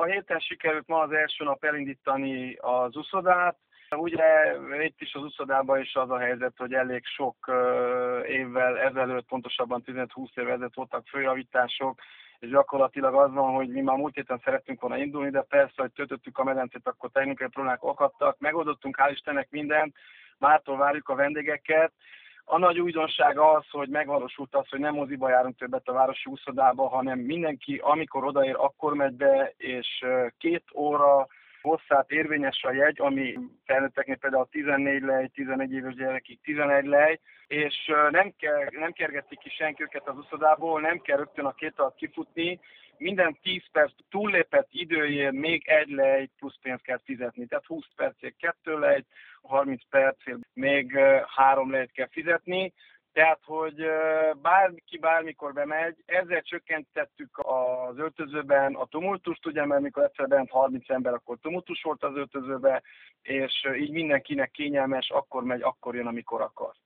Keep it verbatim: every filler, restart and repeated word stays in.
A héten sikerült ma az első nap elindítani az uszodát. Ugye itt is az uszodában is az a helyzet, hogy elég sok évvel ezelőtt, pontosabban tizenöt-húsz évvel ezelőtt voltak főjavítások, és gyakorlatilag az van, hogy mi már múlt héten szerettünk volna indulni, de persze, hogy töltöttük a medencét, akkor technikai problémák akadtak. Megoldottunk, hál' Istennek, mindent, mától várjuk a vendégeket. A nagy újdonság az, hogy megvalósult az, hogy nem moziba járunk többet a városi úszodába, hanem mindenki, amikor odaér, akkor megy be, és két óra hosszát érvényes a jegy, ami felnőtteknél például tizennégy lej, tizenegy éves gyerekig tizenegy lej, és nem, kell, nem kergetik ki senki őket az uszodából, nem kell rögtön a két alatt kifutni, minden tíz perc túllépett időjén még egy lej plusz pénzt kell fizetni. Tehát húsz percig kettő lej, harminc percig még három lejt kell fizetni. Tehát, hogy bárki bármikor bemegy, ezzel csökkentettük az öltözőben a tumultust, ugye, mert mikor egyszer bent harminc ember, akkor tumultus volt az öltözőben, és így mindenkinek kényelmes, akkor megy, akkor jön, amikor akar.